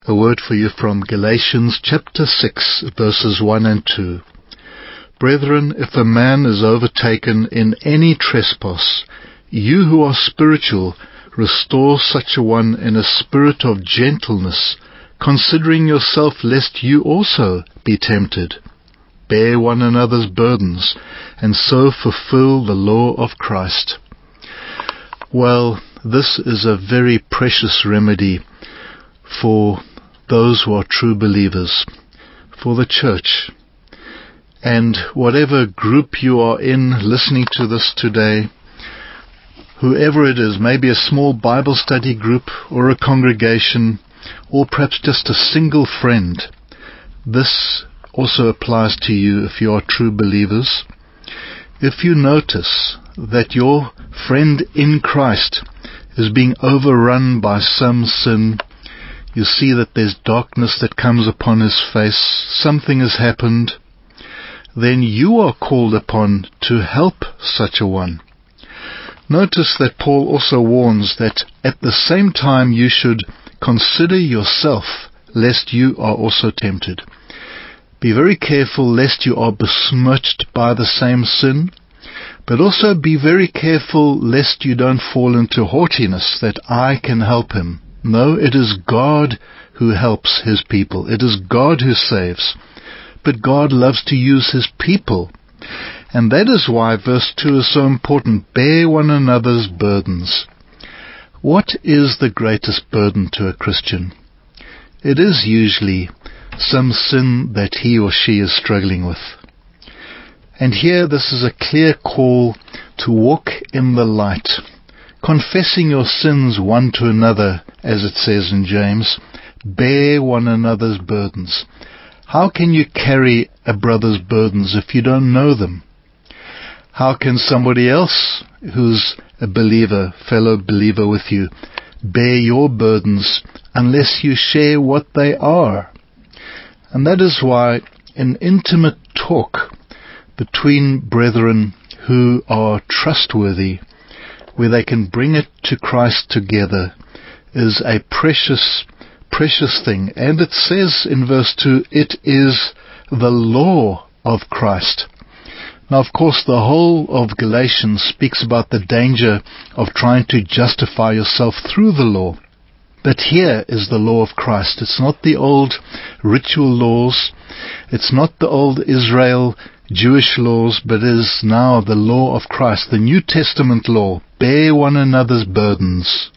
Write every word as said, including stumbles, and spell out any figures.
A word for you from Galatians chapter six, verses one and two. Brethren, if a man is overtaken in any trespass, you who are spiritual, restore such a one in a spirit of gentleness, considering yourself, lest you also be tempted. Bear one another's burdens, and so fulfill the law of Christ. Well, this is a very precious remedy for those who are true believers, for the church. And whatever group you are in listening to this today, whoever it is, maybe a small Bible study group or a congregation, or perhaps just a single friend, this also applies to you if you are true believers. If you notice that your friend in Christ is being overrun by some sin, you see that there's darkness that comes upon his face, something has happened, then you are called upon to help such a one. Notice that Paul also warns that at the same time you should consider yourself, lest you are also tempted. Be very careful lest you are besmirched by the same sin, but also be very careful lest you don't fall into haughtiness, that I can help him. No, it is God who helps his people. It is God who saves. But God loves to use his people. And that is why verse two is so important. Bear one another's burdens. What is the greatest burden to a Christian? It is usually some sin that he or she is struggling with. And here this is a clear call to walk in the light, confessing your sins one to another, as it says in James. Bear one another's burdens. How can you carry a brother's burdens if you don't know them? How can somebody else who's a believer, fellow believer with you, bear your burdens unless you share what they are? And that is why an intimate talk between brethren who are trustworthy, where they can bring it to Christ together, is a precious, precious thing. And it says in verse two, it is the law of Christ. Now, of course, the whole of Galatians speaks about the danger of trying to justify yourself through the law. But here is the law of Christ. It's not the old ritual laws. It's not the old Israel Jewish laws, but is now the law of Christ, the New Testament law. Bear one another's burdens.